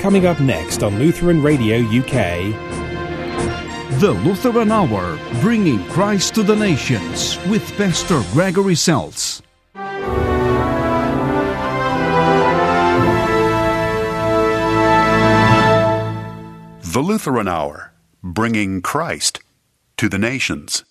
Coming up next on Lutheran Radio UK. The Lutheran Hour, bringing Christ to the nations with Pastor Gregory Seltz. The Lutheran Hour, bringing Christ to the nations.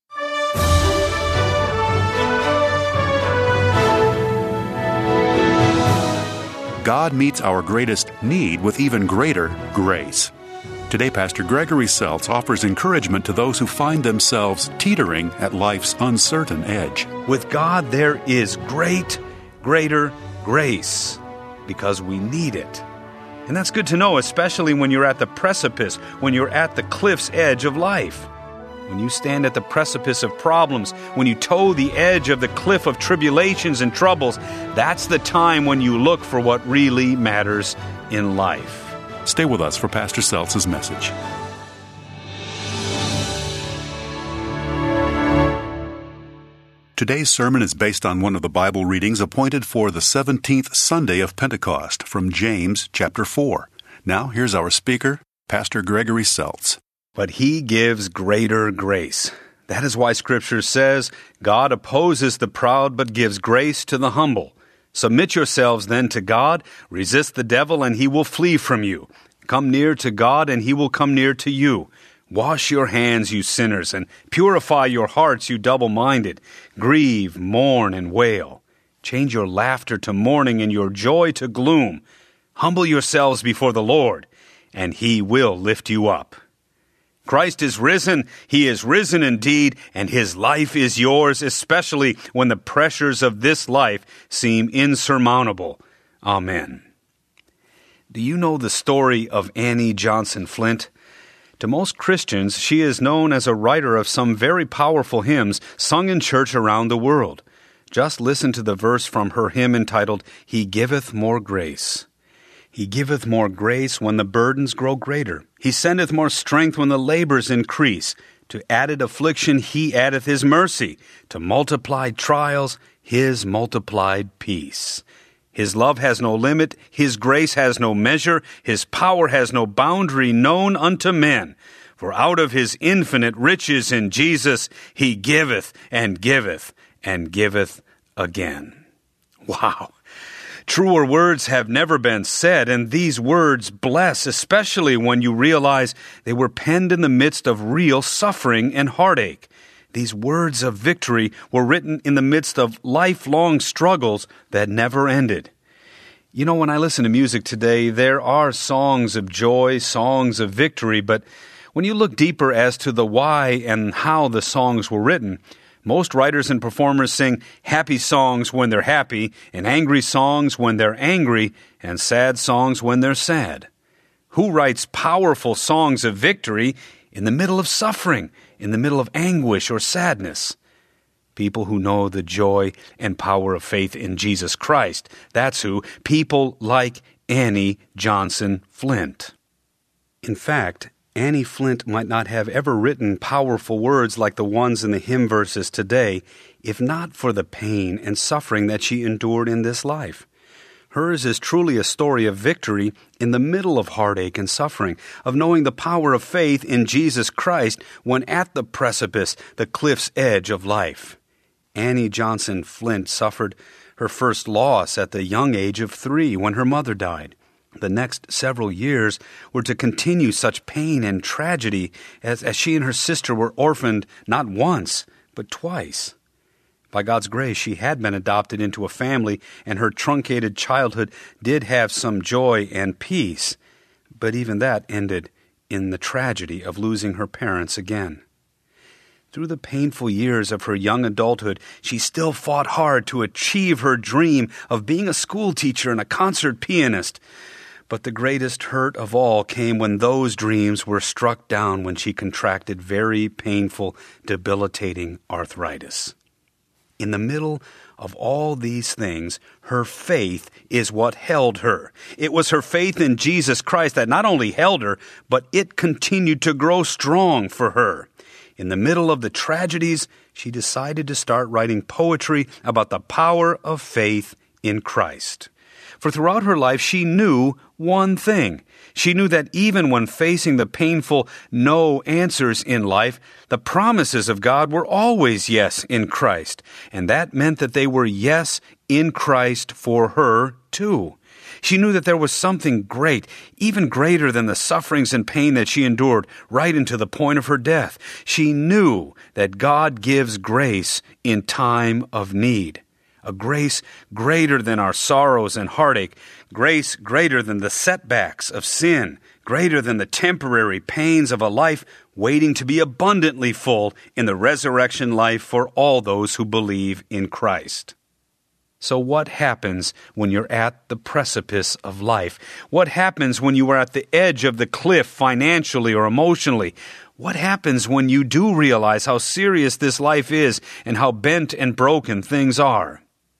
God meets our greatest need with even greater grace. Today, Pastor Gregory Seltz offers encouragement to those who find themselves teetering at life's uncertain edge. With God, there is greater grace, because we need it. And that's good to know, especially when you're at the precipice, when you're at the cliff's edge of life. When you stand at the precipice of problems, when you toe the edge of the cliff of tribulations and troubles, that's the time when you look for what really matters in life. Stay with us for Pastor Seltz's message. Today's sermon is based on one of the Bible readings appointed for the 17th Sunday of Pentecost from James chapter 4. Now, here's our speaker, Pastor Gregory Seltz. But he gives greater grace. That is why Scripture says, God opposes the proud but gives grace to the humble. Submit yourselves then to God, resist the devil, and he will flee from you. Come near to God, and he will come near to you. Wash your hands, you sinners, and purify your hearts, you double-minded. Grieve, mourn, and wail. Change your laughter to mourning and your joy to gloom. Humble yourselves before the Lord, and he will lift you up. Christ is risen. He is risen indeed, and his life is yours, especially when the pressures of this life seem insurmountable. Amen. Do you know the story of Annie Johnson Flint? To most Christians, she is known as a writer of some very powerful hymns sung in church around the world. Just listen to the verse from her hymn entitled, He Giveth More Grace. He giveth more grace when the burdens grow greater. He sendeth more strength when the labors increase. To added affliction he addeth his mercy. To multiplied trials, his multiplied peace. His love has no limit, his grace has no measure, his power has no boundary known unto men. For out of his infinite riches in Jesus, he giveth and giveth and giveth again. Wow! Truer words have never been said, and these words bless, especially when you realize they were penned in the midst of real suffering and heartache. These words of victory were written in the midst of lifelong struggles that never ended. You know, when I listen to music today, there are songs of joy, songs of victory, but when you look deeper as to the why and how the songs were written, most writers and performers sing happy songs when they're happy, and angry songs when they're angry, and sad songs when they're sad. Who writes powerful songs of victory in the middle of suffering, in the middle of anguish or sadness? People who know the joy and power of faith in Jesus Christ. That's who. People like Annie Johnson Flint. In fact, Annie Flint might not have ever written powerful words like the ones in the hymn verses today, if not for the pain and suffering that she endured in this life. Hers is truly a story of victory in the middle of heartache and suffering, of knowing the power of faith in Jesus Christ when at the precipice, the cliff's edge of life. Annie Johnson Flint suffered her first loss at the young age of 3 when her mother died. The next several years were to continue such pain and tragedy as she and her sister were orphaned not once, but twice. By God's grace, she had been adopted into a family, and her truncated childhood did have some joy and peace, but even that ended in the tragedy of losing her parents again. Through the painful years of her young adulthood, she still fought hard to achieve her dream of being a school teacher and a concert pianist. But the greatest hurt of all came when those dreams were struck down when she contracted very painful, debilitating arthritis. In the middle of all these things, her faith is what held her. It was her faith in Jesus Christ that not only held her, but it continued to grow strong for her. In the middle of the tragedies, she decided to start writing poetry about the power of faith in Christ. For throughout her life, she knew one thing. She knew that even when facing the painful no answers in life, the promises of God were always yes in Christ. And that meant that they were yes in Christ for her, too. She knew that there was something great, even greater than the sufferings and pain that she endured right into the point of her death. She knew that God gives grace in time of need. A grace greater than our sorrows and heartache, grace greater than the setbacks of sin, greater than the temporary pains of a life waiting to be abundantly full in the resurrection life for all those who believe in Christ. So what happens when you're at the precipice of life? What happens when you are at the edge of the cliff financially or emotionally? What happens when you do realize how serious this life is and how bent and broken things are?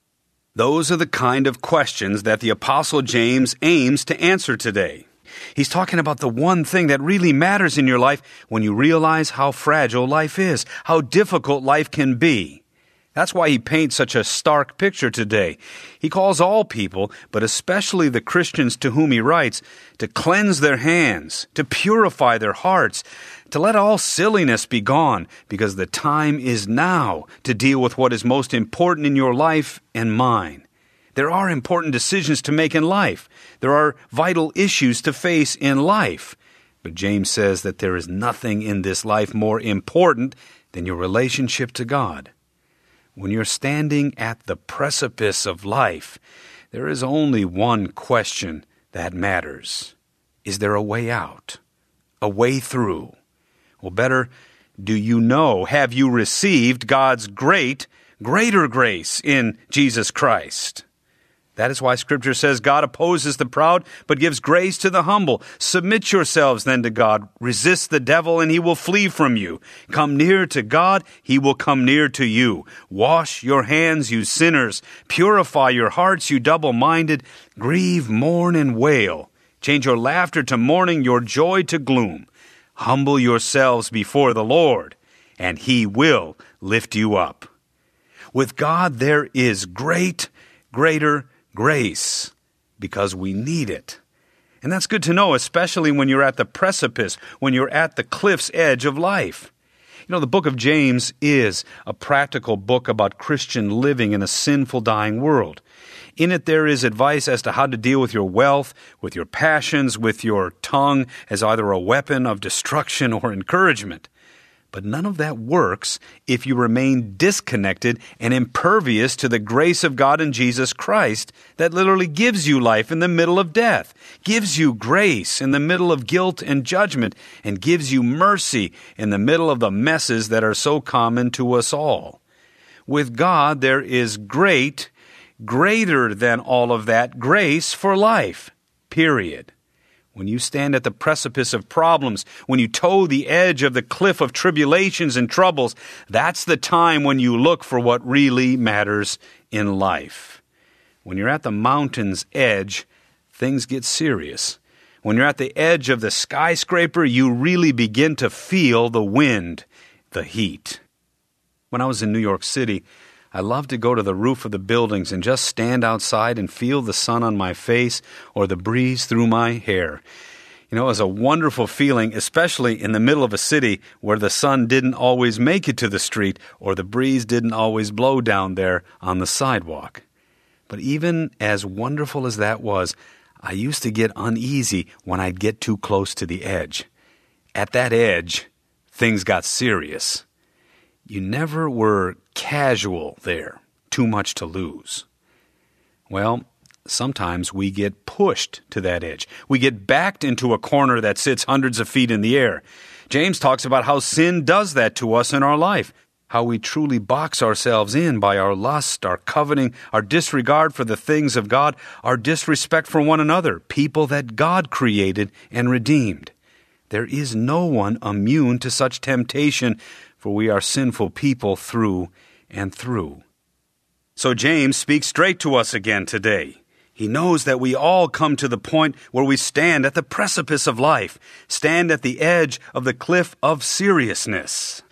Those are the kind of questions that the Apostle James aims to answer today. He's talking about the one thing that really matters in your life when you realize how fragile life is, how difficult life can be. That's why he paints such a stark picture today. He calls all people, but especially the Christians to whom he writes, to cleanse their hands, to purify their hearts, to let all silliness be gone, because the time is now to deal with what is most important in your life and mine. There are important decisions to make in life. There are vital issues to face in life. But James says that there is nothing in this life more important than your relationship to God. When you're standing at the precipice of life, there is only one question that matters. Is there a way out? A way through? Well, better, do you know, have you received God's greater grace in Jesus Christ? That is why Scripture says God opposes the proud, but gives grace to the humble. Submit yourselves then to God. Resist the devil, and he will flee from you. Come near to God, he will come near to you. Wash your hands, you sinners. Purify your hearts, you double-minded. Grieve, mourn, and wail. Change your laughter to mourning, your joy to gloom. Humble yourselves before the Lord, and he will lift you up. With God there is greater grace, because we need it. And that's good to know, especially when you're at the precipice, when you're at the cliff's edge of life. You know, the book of James is a practical book about Christian living in a sinful, dying world. In it, there is advice as to how to deal with your wealth, with your passions, with your tongue as either a weapon of destruction or encouragement. But none of that works if you remain disconnected and impervious to the grace of God in Jesus Christ that literally gives you life in the middle of death, gives you grace in the middle of guilt and judgment, and gives you mercy in the middle of the messes that are so common to us all. With God, there is greater than all of that grace for life, period. When you stand at the precipice of problems, when you toe the edge of the cliff of tribulations and troubles, that's the time when you look for what really matters in life. When you're at the mountain's edge, things get serious. When you're at the edge of the skyscraper, you really begin to feel the wind, the heat. When I was in New York City, I loved to go to the roof of the buildings and just stand outside and feel the sun on my face or the breeze through my hair. You know, it was a wonderful feeling, especially in the middle of a city where the sun didn't always make it to the street or the breeze didn't always blow down there on the sidewalk. But even as wonderful as that was, I used to get uneasy when I'd get too close to the edge. At that edge, things got serious. You never were casual there, too much to lose. Well, sometimes we get pushed to that edge. We get backed into a corner that sits hundreds of feet in the air. James talks about how sin does that to us in our life, how we truly box ourselves in by our lust, our coveting, our disregard for the things of God, our disrespect for one another, people that God created and redeemed. There is no one immune to such temptation, for we are sinful people through and through. So James speaks straight to us again today. He knows that we all come to the point where we stand at the precipice of life, stand at the edge of the cliff of seriousness.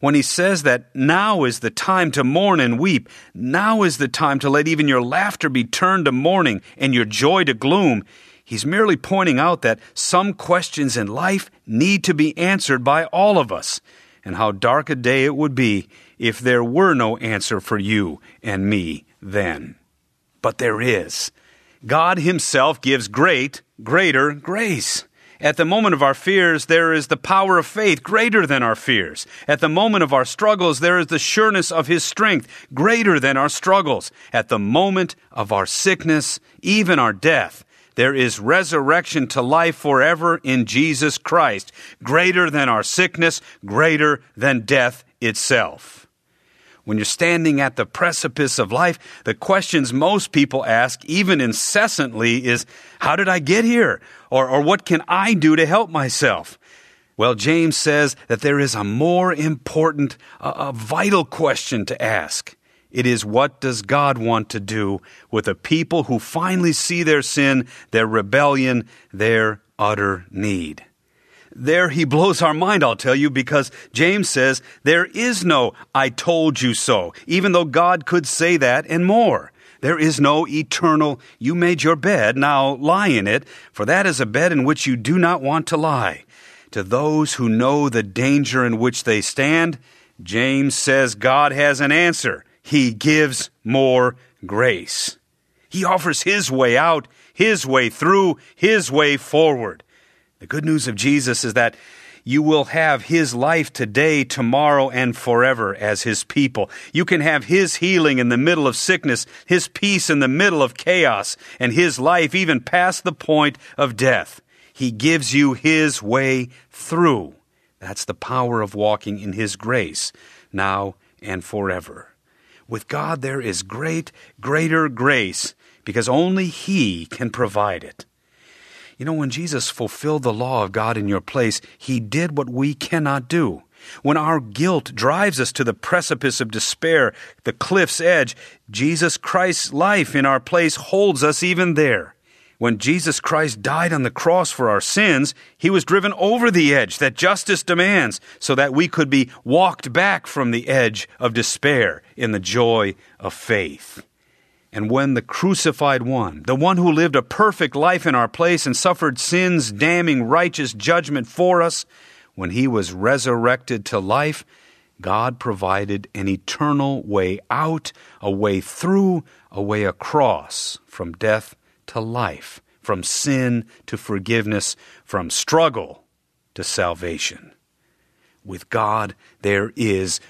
When he says that now is the time to mourn and weep, now is the time to let even your laughter be turned to mourning and your joy to gloom, he's merely pointing out that some questions in life need to be answered by all of us, and how dark a day it would be if there were no answer for you and me then. But there is. God himself gives greater grace. At the moment of our fears, there is the power of faith greater than our fears. At the moment of our struggles, there is the sureness of his strength greater than our struggles. At the moment of our sickness, even our death, there is resurrection to life forever in Jesus Christ, greater than our sickness, greater than death itself. When you're standing at the precipice of life, the questions most people ask, even incessantly, is, how did I get here? Or what can I do to help myself? Well, James says that there is a more important, a vital question to ask. It is, what does God want to do with a people who finally see their sin, their rebellion, their utter need? There he blows our mind, I'll tell you, because James says there is no "I told you so," even though God could say that and more. There is no eternal "you made your bed, now lie in it," for that is a bed in which you do not want to lie. To those who know the danger in which they stand, James says God has an answer. He gives more grace. He offers his way out, his way through, his way forward. The good news of Jesus is that you will have his life today, tomorrow, and forever as his people. You can have his healing in the middle of sickness, his peace in the middle of chaos, and his life even past the point of death. He gives you his way through. That's the power of walking in his grace, now and forever. With God there is greater grace, because only he can provide it. You know, when Jesus fulfilled the law of God in your place, he did what we cannot do. When our guilt drives us to the precipice of despair, the cliff's edge, Jesus Christ's life in our place holds us even there. When Jesus Christ died on the cross for our sins, he was driven over the edge that justice demands, so that we could be walked back from the edge of despair in the joy of faith. And when the crucified one, the one who lived a perfect life in our place and suffered sin's damning righteous judgment for us, when he was resurrected to life, God provided an eternal way out, a way through, a way across from death to life, from sin to forgiveness, from struggle to salvation. With God, there is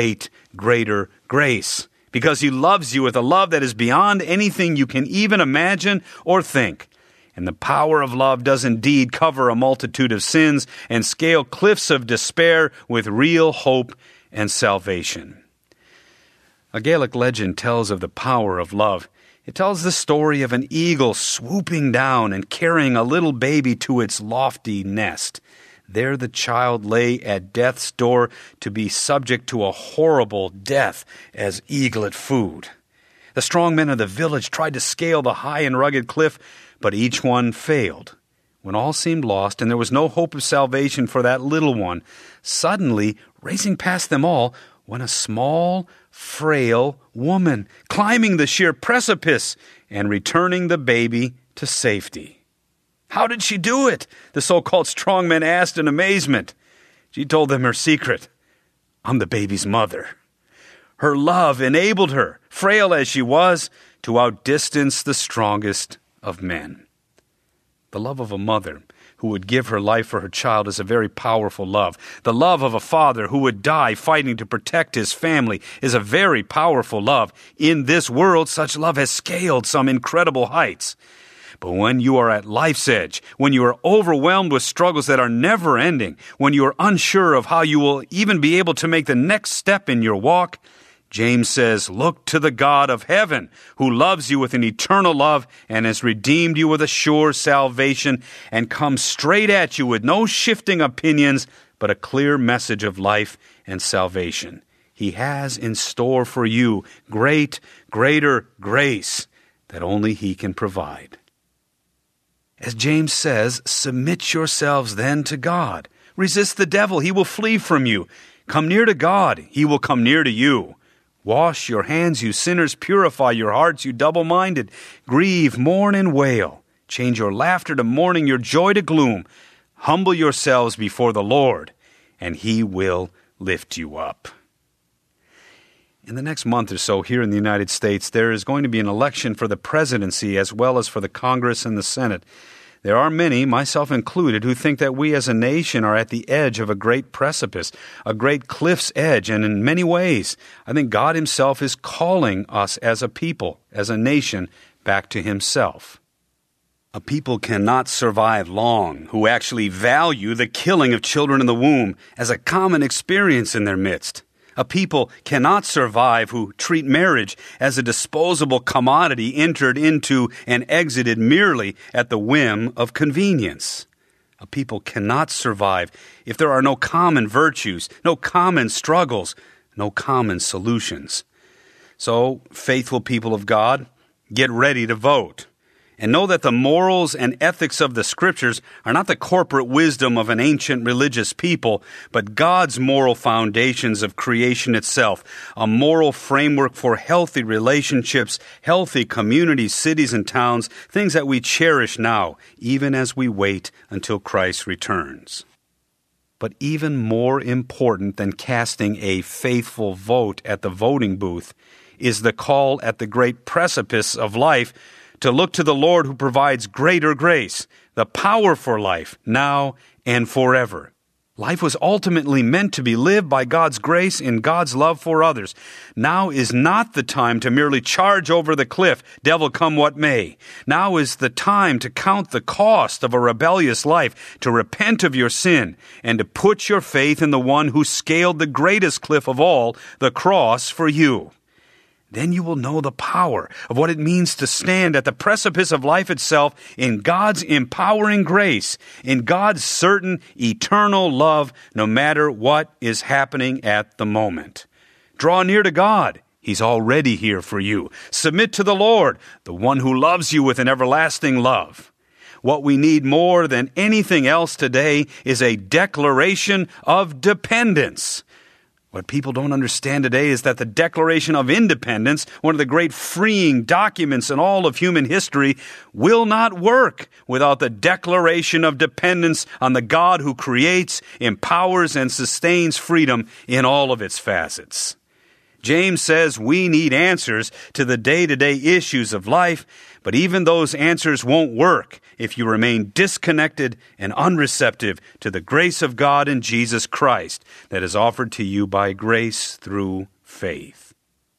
greater grace, because he loves you with a love that is beyond anything you can even imagine or think. And the power of love does indeed cover a multitude of sins and scale cliffs of despair with real hope and salvation. A Gaelic legend tells of the power of love. It tells the story of an eagle swooping down and carrying a little baby to its lofty nest. There the child lay at death's door to be subject to a horrible death as eaglet food. The strong men of the village tried to scale the high and rugged cliff, but each one failed. When all seemed lost and there was no hope of salvation for that little one, suddenly, racing past them all, went a small, frail woman, climbing the sheer precipice and returning the baby to safety. How did she do it? The so-called strong men asked in amazement. She told them her secret. I'm the baby's mother. Her love enabled her, frail as she was, to outdistance the strongest of men. The love of a mother who would give her life for her child is a very powerful love. The love of a father who would die fighting to protect his family is a very powerful love. In this world, such love has scaled some incredible heights. But when you are at life's edge, when you are overwhelmed with struggles that are never ending, when you are unsure of how you will even be able to make the next step in your walk, James says, look to the God of heaven, who loves you with an eternal love and has redeemed you with a sure salvation, and comes straight at you with no shifting opinions, but a clear message of life and salvation. He has in store for you greater grace that only he can provide. As James says, submit yourselves then to God. Resist the devil, he will flee from you. Come near to God, He will come near to you. Wash your hands, you sinners. Purify your hearts, you double-minded. Grieve, mourn, and wail. Change your laughter to mourning, your joy to gloom. Humble yourselves before the Lord, and He will lift you up. In the next month or so here in the United States, there is going to be an election for the presidency as well as for the Congress and the Senate. There are many, myself included, who think that we as a nation are at the edge of a great precipice, a great cliff's edge, and in many ways, I think God Himself is calling us as a people, as a nation, back to Himself. A people cannot survive long who actually value the killing of children in the womb as a common experience in their midst. A people cannot survive who treat marriage as a disposable commodity entered into and exited merely at the whim of convenience. A people cannot survive if there are no common virtues, no common struggles, no common solutions. So, faithful people of God, get ready to vote. And know that the morals and ethics of the Scriptures are not the corporate wisdom of an ancient religious people, but God's moral foundations of creation itself, a moral framework for healthy relationships, healthy communities, cities, and towns, things that we cherish now, even as we wait until Christ returns. But even more important than casting a faithful vote at the voting booth is the call at the great precipice of life to look to the Lord who provides greater grace, the power for life, now and forever. Life was ultimately meant to be lived by God's grace and God's love for others. Now is not the time to merely charge over the cliff, devil come what may. Now is the time to count the cost of a rebellious life, to repent of your sin, and to put your faith in the one who scaled the greatest cliff of all, the cross, for you. Then you will know the power of what it means to stand at the precipice of life itself in God's empowering grace, in God's certain eternal love, no matter what is happening at the moment. Draw near to God. He's already here for you. Submit to the Lord, the one who loves you with an everlasting love. What we need more than anything else today is a declaration of dependence. What people don't understand today is that the Declaration of Independence, one of the great freeing documents in all of human history, will not work without the declaration of dependence on the God who creates, empowers, and sustains freedom in all of its facets. James says we need answers to the day-to-day issues of life, but even those answers won't work if you remain disconnected and unreceptive to the grace of God in Jesus Christ that is offered to you by grace through faith.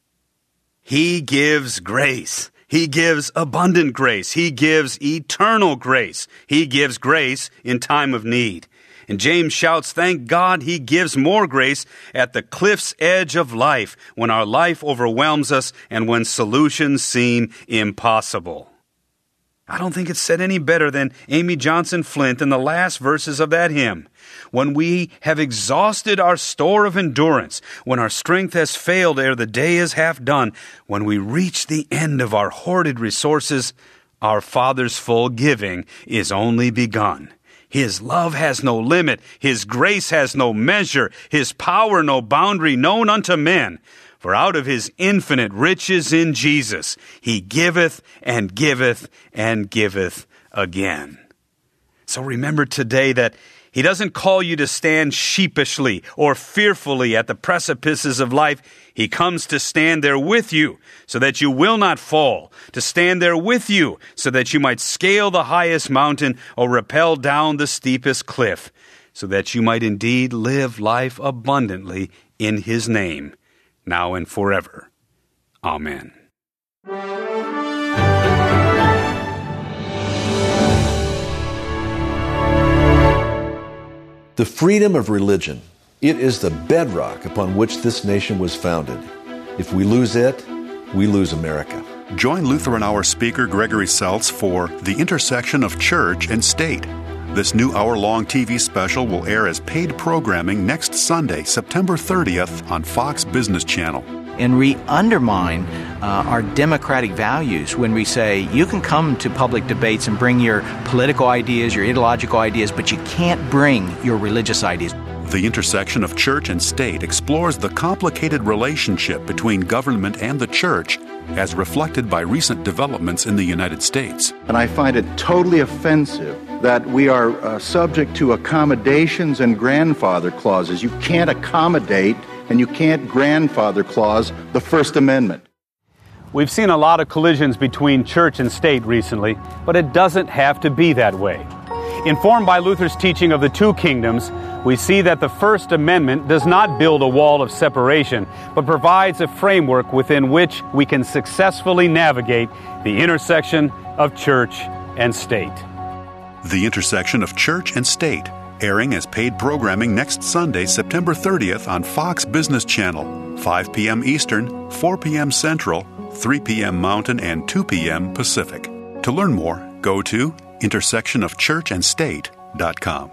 He gives grace. He gives abundant grace. He gives eternal grace. He gives grace in time of need. And James shouts, thank God He gives more grace at the cliff's edge of life when our life overwhelms us and when solutions seem impossible. I don't think it's said any better than Amy Johnson Flint in the last verses of that hymn. When we have exhausted our store of endurance, when our strength has failed ere the day is half done, when we reach the end of our hoarded resources, our Father's full giving is only begun. His love has no limit. His grace has no measure. His power no boundary known unto men. For out of His infinite riches in Jesus, He giveth and giveth and giveth again. So remember today that He doesn't call you to stand sheepishly or fearfully at the precipices of life. He comes to stand there with you so that you will not fall, to stand there with you so that you might scale the highest mountain or rappel down the steepest cliff, so that you might indeed live life abundantly in His name, now and forever. Amen. The freedom of religion, it is the bedrock upon which this nation was founded. If we lose it, we lose America. Join Lutheran Hour speaker Gregory Seltz for The Intersection of Church and State. This new hour-long TV special will air as paid programming next Sunday, September 30th on Fox Business Channel. And we undermine our democratic values when we say you can come to public debates and bring your political ideas, your ideological ideas, but you can't bring your religious ideas. The Intersection of Church and State explores the complicated relationship between government and the church as reflected by recent developments in the United States. And I find it totally offensive that we are subject to accommodations and grandfather clauses. You can't accommodate and you can't grandfather clause the First Amendment. We've seen a lot of collisions between church and state recently, but it doesn't have to be that way. Informed by Luther's teaching of the two kingdoms, we see that the First Amendment does not build a wall of separation, but provides a framework within which we can successfully navigate the intersection of church and state. The Intersection of Church and State, airing as paid programming next Sunday, September 30th on Fox Business Channel, 5 p.m. Eastern, 4 p.m. Central, 3 p.m. Mountain, and 2 p.m. Pacific. To learn more, go to intersectionofchurchandstate.com.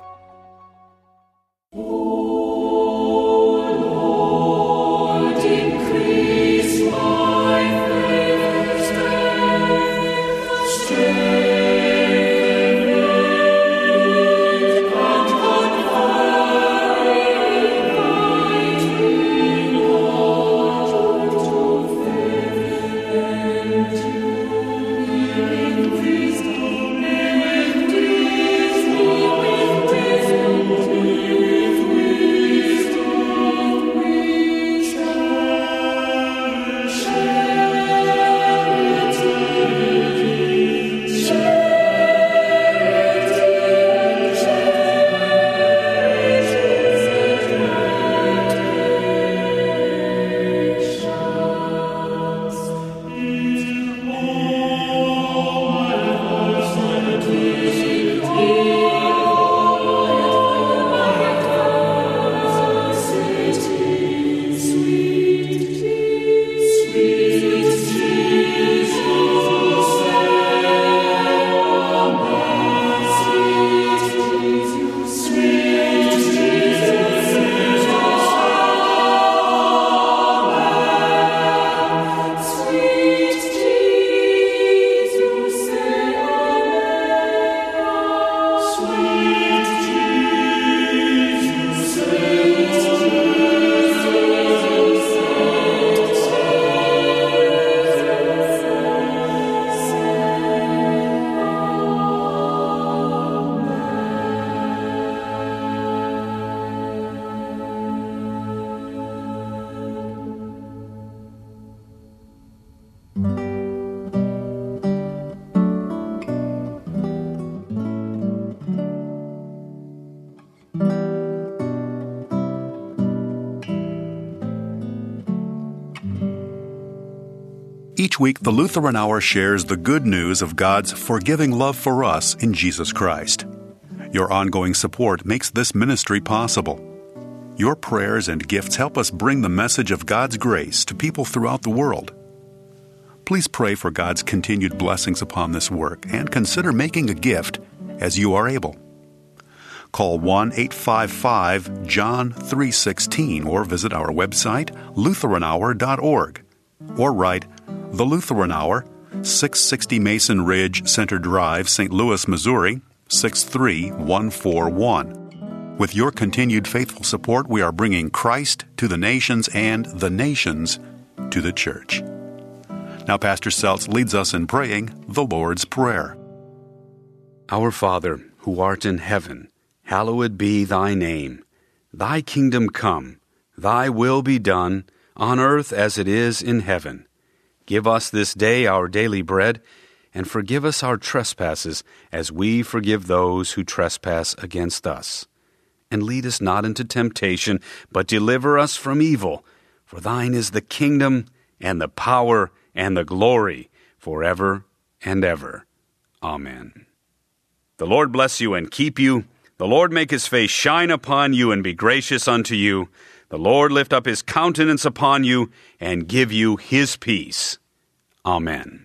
Each week, the Lutheran Hour shares the good news of God's forgiving love for us in Jesus Christ. Your ongoing support makes this ministry possible. Your prayers and gifts help us bring the message of God's grace to people throughout the world. Please pray for God's continued blessings upon this work and consider making a gift as you are able. Call 1-855-JOHN-316 or visit our website, LutheranHour.org, or write The Lutheran Hour, 660 Mason Ridge Center Drive, St. Louis, Missouri, 63141. With your continued faithful support, we are bringing Christ to the nations and the nations to the church. Now Pastor Seltz leads us in praying the Lord's Prayer. Our Father, who art in heaven, hallowed be thy name. Thy kingdom come, thy will be done, on earth as it is in heaven. Give us this day our daily bread, and forgive us our trespasses, as we forgive those who trespass against us. And lead us not into temptation, but deliver us from evil. For thine is the kingdom, and the power, and the glory, forever and ever. Amen. The Lord bless you and keep you. The Lord make his face shine upon you and be gracious unto you. The Lord lift up his countenance upon you and give you his peace. Amen.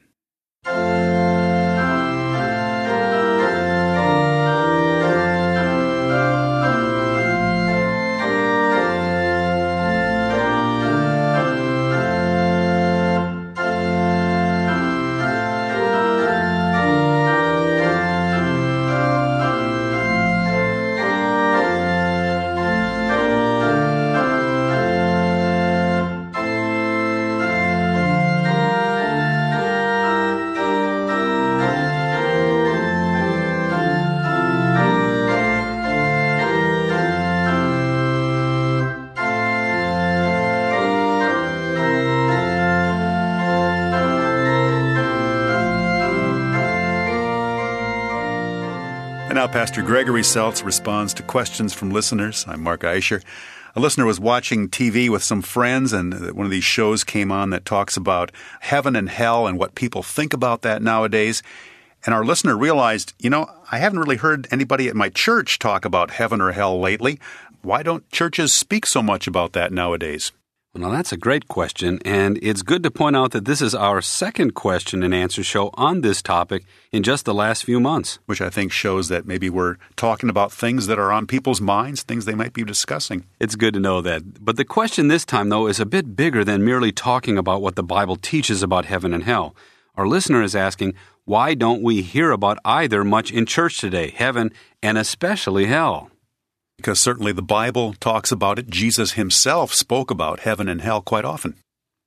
And now Pastor Gregory Seltz responds to questions from listeners. I'm Mark Eicher. A listener was watching TV with some friends, and one of these shows came on that talks about heaven and hell and what people think about that nowadays. And our listener realized, I haven't really heard anybody at my church talk about heaven or hell lately. Why don't churches speak so much about that nowadays? Well, now that's a great question, and it's good to point out that this is our second question and answer show on this topic in just the last few months. Which I think shows that maybe we're talking about things that are on people's minds, things they might be discussing. It's good to know that. But the question this time, though, is a bit bigger than merely talking about what the Bible teaches about heaven and hell. Our listener is asking, why don't we hear about either much in church today, heaven and especially hell? Because certainly the Bible talks about it. Jesus himself spoke about heaven and hell quite often.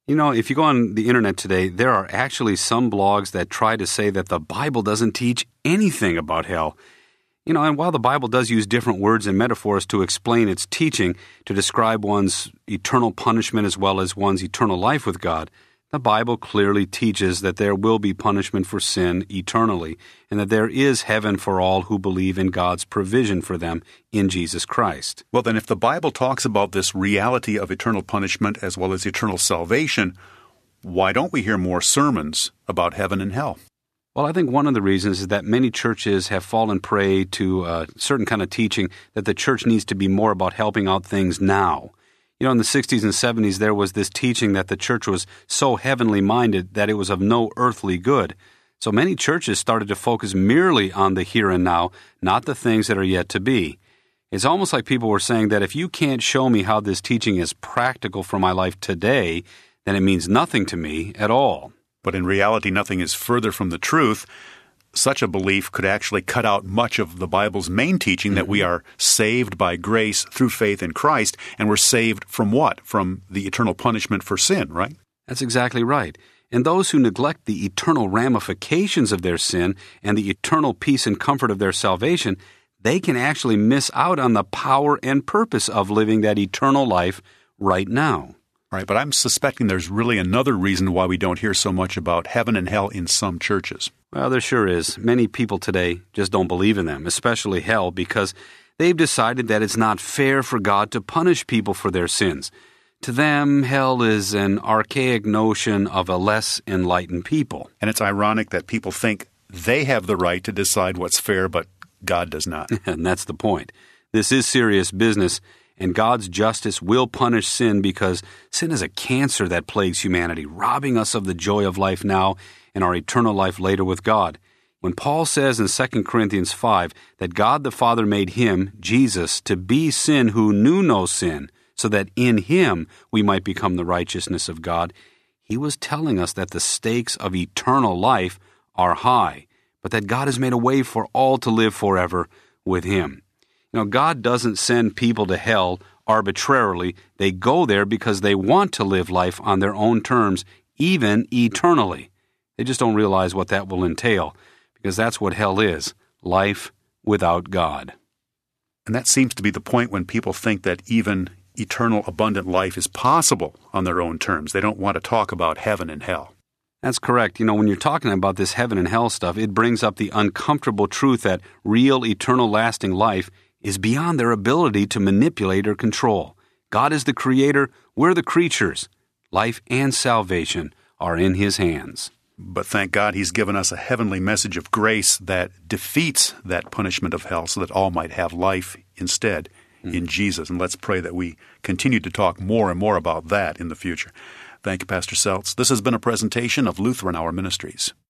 If you go on the internet today, there are actually some blogs that try to say that the Bible doesn't teach anything about hell. And while the Bible does use different words and metaphors to explain its teaching, to describe one's eternal punishment as well as one's eternal life with God, the Bible clearly teaches that there will be punishment for sin eternally, and that there is heaven for all who believe in God's provision for them in Jesus Christ. Well, then if the Bible talks about this reality of eternal punishment as well as eternal salvation, why don't we hear more sermons about heaven and hell? Well, I think one of the reasons is that many churches have fallen prey to a certain kind of teaching that the church needs to be more about helping out things now. In the 60s and 70s, there was this teaching that the church was so heavenly minded that it was of no earthly good. So many churches started to focus merely on the here and now, not the things that are yet to be. It's almost like people were saying that if you can't show me how this teaching is practical for my life today, then it means nothing to me at all. But in reality, nothing is further from the truth. Such a belief could actually cut out much of the Bible's main teaching that we are saved by grace through faith in Christ, and we're saved from what? From the eternal punishment for sin, right? That's exactly right. And those who neglect the eternal ramifications of their sin and the eternal peace and comfort of their salvation, they can actually miss out on the power and purpose of living that eternal life right now. Right, but I'm suspecting there's really another reason why we don't hear so much about heaven and hell in some churches. Well, there sure is. Many people today just don't believe in them, especially hell, because they've decided that it's not fair for God to punish people for their sins. To them, hell is an archaic notion of a less enlightened people. And it's ironic that people think they have the right to decide what's fair, but God does not. And that's the point. This is serious business, and God's justice will punish sin because sin is a cancer that plagues humanity, robbing us of the joy of life now and our eternal life later with God. When Paul says in 2 Corinthians 5 that God the Father made him, Jesus, to be sin who knew no sin, so that in him we might become the righteousness of God, he was telling us that the stakes of eternal life are high, but that God has made a way for all to live forever with him. God doesn't send people to hell arbitrarily. They go there because they want to live life on their own terms, even eternally. They just don't realize what that will entail, because that's what hell is, life without God. And that seems to be the point when people think that even eternal abundant life is possible on their own terms. They don't want to talk about heaven and hell. That's correct. When you're talking about this heaven and hell stuff, it brings up the uncomfortable truth that real, eternal, lasting life is beyond their ability to manipulate or control. God is the creator, we're the creatures. Life and salvation are in his hands. But thank God he's given us a heavenly message of grace that defeats that punishment of hell so that all might have life instead in Jesus. And let's pray that we continue to talk more and more about that in the future. Thank you, Pastor Seltz. This has been a presentation of Lutheran Hour Ministries.